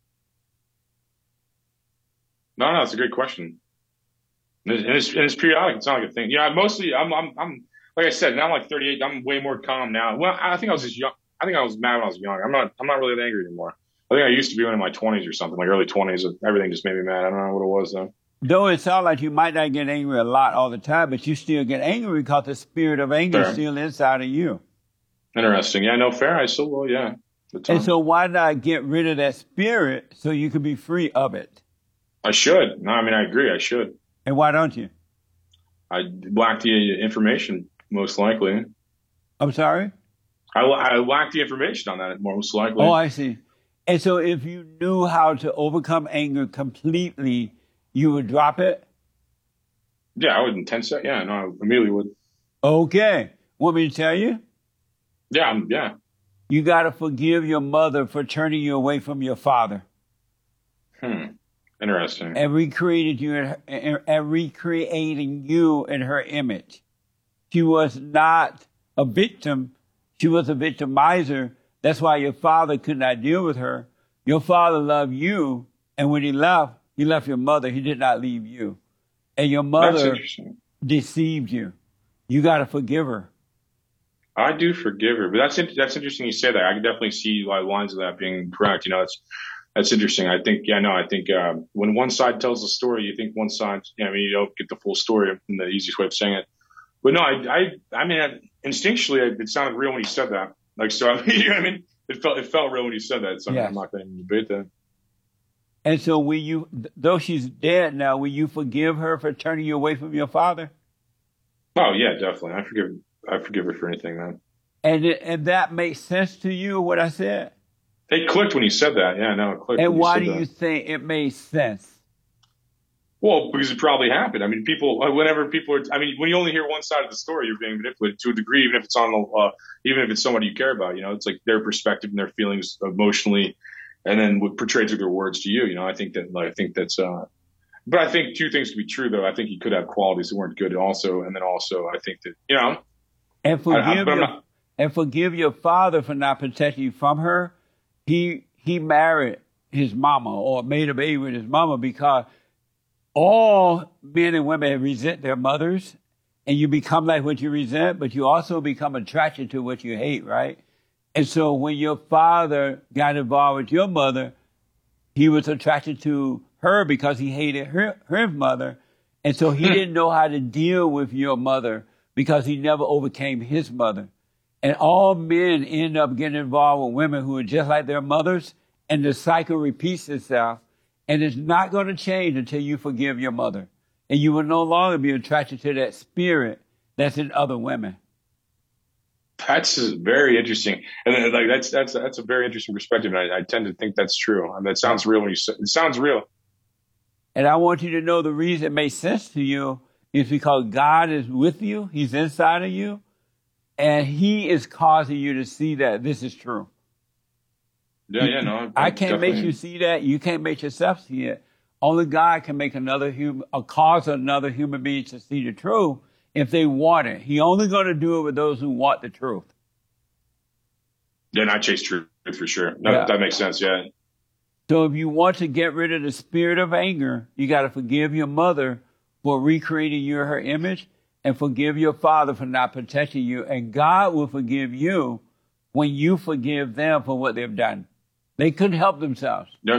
No, no, it's a great question. And it's, and it's, and it's periodic. It's not like a thing. Yeah, mostly, I'm, I'm, I'm, like I said, now I'm like thirty-eight. I'm way more calm now. Well, I think I was just young. I think I was mad when I was young. I'm not, I'm not really that angry anymore. I think I used to be when in my twenties or something, like early twenties. Everything just made me mad. I don't know what it was though. Though it sounds like you might not get angry a lot all the time, but you still get angry because the spirit of anger fair. Is still inside of you. Interesting. Yeah, no, fair. I still will, yeah. And so why not get rid of that spirit so you can be free of it? I should. No, I mean, I agree. I should. And why don't you? I lack the information, most likely. I'm sorry? I, I lack the information on that, most likely. Oh, I see. And so if you knew how to overcome anger completely, you would drop it? Yeah, I would in ten seconds. Yeah, no, I immediately would. Okay. Want me to tell you? Yeah, yeah. You got to forgive your mother for turning you away from your father. Hmm. Interesting. And recreated you in her, and recreating you in her image. She was not a victim. She was a victimizer. That's why your father could not deal with her. Your father loved you, and when he left, he left your mother. He did not leave you. And your mother deceived you. You got to forgive her. I do forgive her, but that's that's interesting you say that. I can definitely see like lines of that being correct. You know, it's that's interesting. I think, yeah, no, I think uh, when one side tells the story, you think one side, you know, I mean, you don't get the full story in the easiest way of saying it. But no, I, I, I mean, I, instinctually, it sounded real when you said that. Like, so, I mean, you know what I mean? It felt, it felt real when you said that. So yeah. I'm not going to debate that. And so will you, though she's dead now, will you forgive her for turning you away from your father? Oh yeah, definitely. I forgive. I forgive her for anything, man. And it, and that makes sense to you, what I said? It clicked when you said that. Yeah, no, it clicked. And when why you do said you that. think it made sense? Well, because it probably happened. I mean, people, whenever people are, I mean, when you only hear one side of the story, you're being manipulated to a degree, even if it's on the, uh, even if it's somebody you care about, you know, it's like their perspective and their feelings emotionally, and then what portrayed through their words to you. You know, I think that, I think that's, uh, but I think two things to be true though. I think he could have qualities that weren't good also. And then also, I think that, you know, And forgive, I, I, but I'm your, not, and forgive your father for not protecting you from her. He, he married his mama or made a baby with his mama because all men and women resent their mothers, and you become like what you resent, but you also become attracted to what you hate, right? And so when your father got involved with your mother, he was attracted to her because he hated her, her mother. And so he didn't know how to deal with your mother because he never overcame his mother. And all men end up getting involved with women who are just like their mothers, and the cycle repeats itself. And it's not going to change until you forgive your mother. And you will no longer be attracted to that spirit that's in other women. That's very interesting, and then, like that's that's that's a very interesting perspective. And I, I tend to think that's true. I mean, that sounds real when you say it. Sounds real. And I want you to know the reason it makes sense to you is because God is with you. He's inside of you, and He is causing you to see that this is true. Yeah, yeah, no. I can't definitely. make you see that. You can't make yourself see it. Only God can make another human, or cause another human being to see the truth if they want it. He only going to do it with those who want the truth. Yeah, not chase truth for sure. No, Yeah. that makes sense. Yeah. So if you want to get rid of the spirit of anger, you got to forgive your mother for recreating you in her image, and forgive your father for not protecting you. And God will forgive you when you forgive them for what they've done. They couldn't help themselves. Yeah.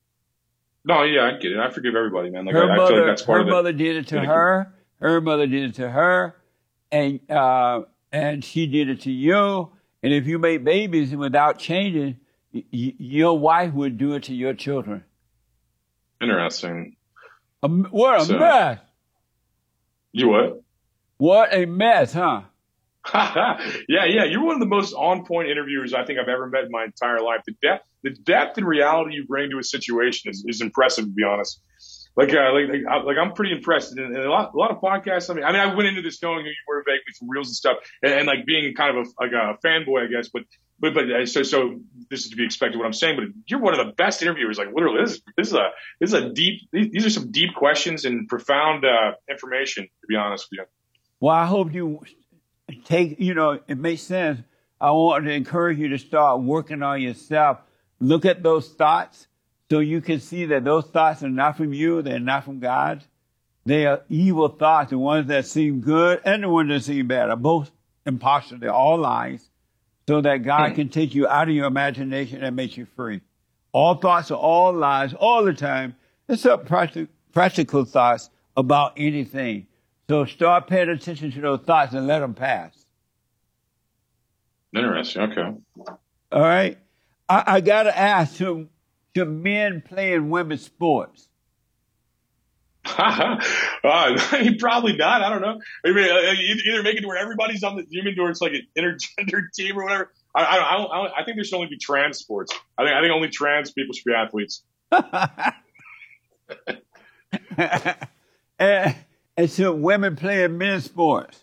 No, yeah, I get it. I forgive everybody, man. Like Her I, I mother, feel like that's part her of it. mother did it to her. Her mother did it to her, and uh, and she did it to you. And if you make babies without changing, y- y- your wife would do it to your children. Interesting. A, what a So- mess! You what? What a mess, huh? yeah, yeah. You're one of the most on point interviewers I think I've ever met in my entire life. The depth, the depth and reality you bring to a situation is, is impressive, to be honest. Like, uh, like, like, I- like, I'm pretty impressed. And, and a lot, a lot of podcasts. I mean, I mean, I went into this knowing who you were vaguely from reels and stuff, and, and like being kind of a, like a fanboy, I guess. But, but, but uh, so, so this is to be expected. What I'm saying, but you're one of the best interviewers. Like, literally, this, is- this is a, this is a deep. These are some deep questions and profound uh, information. To be honest with you. Well, I hope you take, you know, it makes sense. I want to encourage you to start working on yourself. Look at those thoughts so you can see that those thoughts are not from you. They're not from God. They are evil thoughts. The ones that seem good and the ones that seem bad are both impossible. They're all lies, so that God Hmm. can take you out of your imagination and make you free. All thoughts are all lies all the time, except practical, practical thoughts about anything. So start paying attention to those thoughts and let them pass. Interesting. Okay. All right? I, I got to ask, should, should men play in women's sports? uh, I mean, probably not. I don't know. I mean, uh, either either make it to where everybody's on the team, or it's like an intergender team or whatever. I, I, don't, I, don't, I, don't, I think there should only be trans sports. I think I think only trans people should be athletes. and, and should women play in men's sports?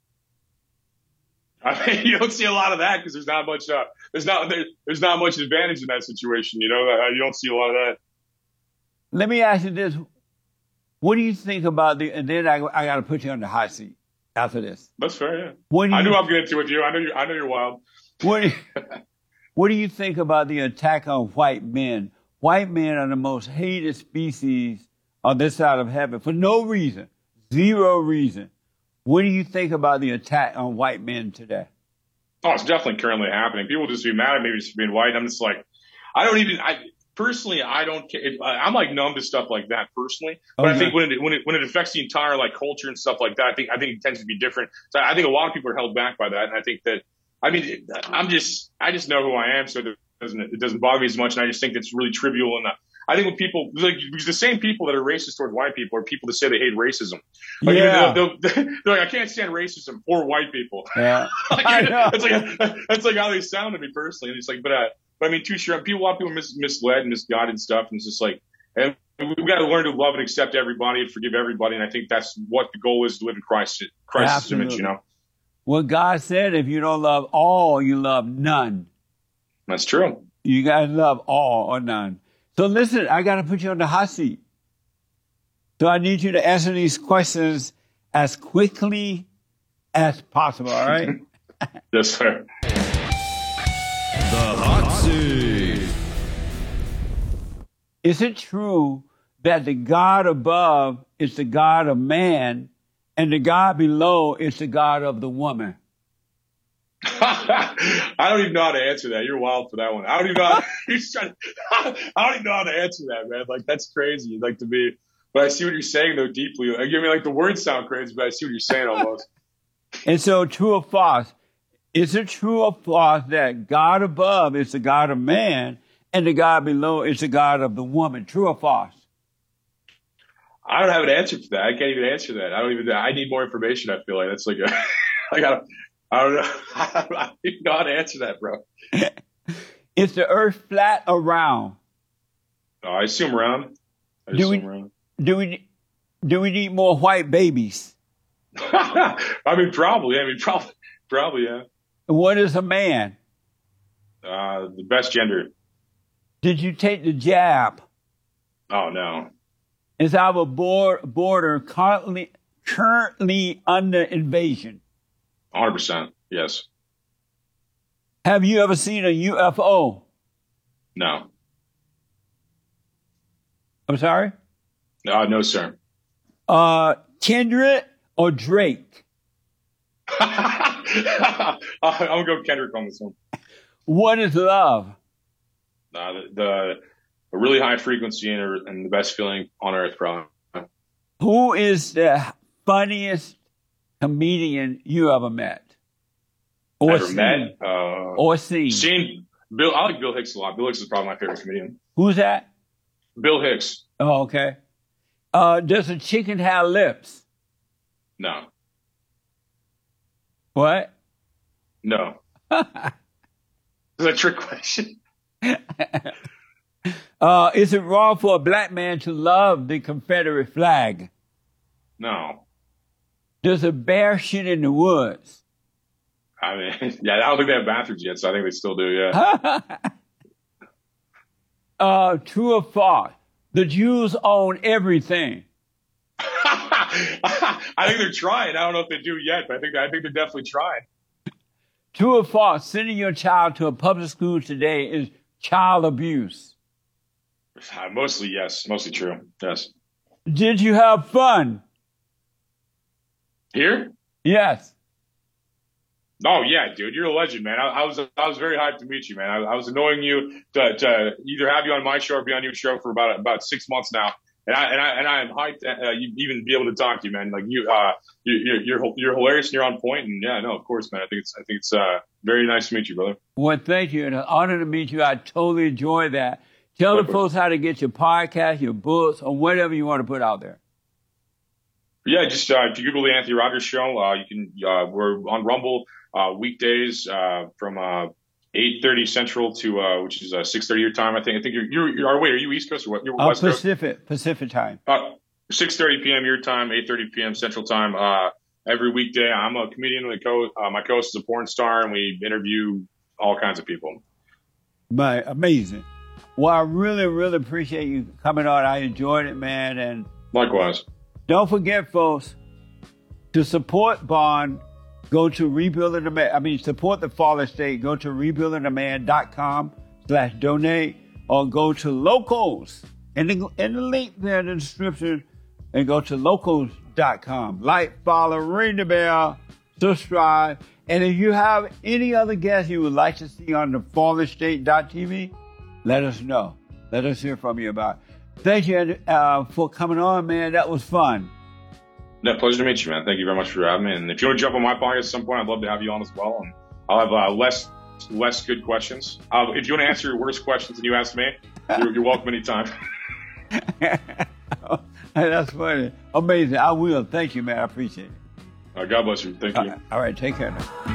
I mean, you don't see a lot of that because there's not much. Uh, there's not there, there's not much advantage in that situation. You know, uh, you don't see a lot of that. Let me ask you this. What do you think about the, and then I, I got to put you on the hot seat after this. That's fair. Yeah. What do I you, knew I'm getting to with you. I know you. I know you're wild. what do you, what do you think about the attack on white men? White men are the most hated species on this side of heaven for no reason, zero reason. What do you think about the attack on white men today? Oh, it's definitely currently happening. People just be mad at me just for being white. I'm just like, I don't even. I personally, I don't care. It, I- I'm like numb to stuff like that personally. But Okay. I think when it when it when it affects the entire like culture and stuff like that, I think I think it tends to be different. So I think a lot of people are held back by that, and I think that. I mean, it- I'm just I just know who I am, so it doesn't it doesn't bother me as much, and I just think that's really trivial. And uh, I think when people like because the same people that are racist towards white people are people that say they hate racism. Like, yeah. they'll, they'll, they're like, I can't stand racism for white people. Yeah. like, I know. That's like that's like how they sound to me personally. And it's like, but uh, but I mean, too sure. People, a lot of people mis- misled and misguided and stuff. And it's just like, and we've got to learn to love and accept everybody and forgive everybody. And I think that's what the goal is, to live in Christ, Christ's image. You know. What God said, if you don't love all, you love none. That's true. You got to love all or none. So listen, I got to put you on the hot seat. So I need you to answer these questions as quickly as possible, all right? Yes, sir. The hot seat. Is it true that the God above is the God of man and the God below is the God of the woman? I don't even know how to answer that. You're wild for that one. I don't even know. How, trying to, I don't even know how to answer that, man. Like, that's crazy. Like, to me, but I see what you're saying though deeply. Like, I mean, like the words sound crazy, but I see what you're saying almost. And so, true or false? Is it true or false that God above is the God of man and the God below is the God of the woman? True or false? I don't have an answer for that. I can't even answer that. I don't even. I need more information. I feel like that's like a. I got. I don't know. I don't even know how to answer that, bro. Is the earth flat or round? No, I assume round. I do assume we, round. Do we, do we need more white babies? I mean, probably. I mean, probably, probably, yeah. What is a man? Uh, the best gender. Did you take the jab? Oh, no. Is our board, border currently, currently under invasion? one hundred percent, yes. Have you ever seen a U F O? No. I'm sorry? Uh, no, sir. Uh, Kendrick or Drake? I'm going to go Kendrick on this one. What is love? Uh, the, the a really high frequency and, a, and the best feeling on earth, probably. Who is the funniest comedian you ever met? Or Ever seen? met? Uh, or seen? Seen. Bill, I like Bill Hicks a lot. Bill Hicks is probably my favorite comedian. Who's that? Bill Hicks. Oh, okay. Uh, does a chicken have lips? No. What? No. Is that a trick question? uh, is it wrong for a black man to love the Confederate flag? No. Does a bear shit in the woods? I mean, yeah, I don't think they have bathrooms yet, so I think they still do, yeah. uh, true or false? The Jews own everything. I think they're trying. I don't know if they do yet, but I think I think they're definitely trying. True or false? Sending your child to a public school today is child abuse. Uh, mostly yes, mostly true. Yes. Did you have fun? Here? Yes. Oh yeah, dude, you're a legend, man. I, I was I was very hyped to meet you, man. I, I was annoying you to, to either have you on my show or be on your show for about about six months now, and I and I and I am hyped uh, you even be able to talk to you, man. Like you, uh, you, you're you're you're hilarious and you're on point, and yeah, no, of course, man. I think it's I think it's uh very nice to meet you, brother. Well, thank you, and an honor to meet you. I totally enjoy that. Tell Likewise. the folks how to get your podcast, your books, or whatever you want to put out there. Yeah, just uh, if you Google the Anthony Rogers Show, uh, you can. Uh, we're on Rumble. Uh, weekdays, uh, from, uh, eight thirty Central to, uh, which is, uh, six thirty your time. I think, I think you're, you're, you're, wait, are you East Coast or what? You're Uh, West Coast? Pacific, Pacific time. Uh, six thirty p.m. your time, eight thirty p.m. Central time, uh, every weekday. I'm a comedian with a co, uh, my co-host is a porn star and we interview all kinds of people. My, amazing. Well, I really, really appreciate you coming on. I enjoyed it, man. And Likewise. don't forget, folks, to support Bond, go to Rebuilding the Man. I mean, support the Fallen State. Go to rebuilding the man dot com slash donate or go to Locals. In the, in the link there in the description, and go to locals dot com. Like, follow, ring the bell, subscribe. And if you have any other guests you would like to see on the fallen state dot t v, let us know. Let us hear from you about it. Thank you uh, for coming on, man. That was fun. Yeah, pleasure to meet you, man. Thank you very much for having me. And if you want to jump on my podcast at some point, I'd love to have you on as well. And I'll have uh, less less good questions. Uh, if you want to answer your worst questions than you asked me, You're, you're welcome anytime. That's funny. Amazing. I will. Thank you, man. I appreciate it. Uh, God bless you. Thank you. All right. Take care now.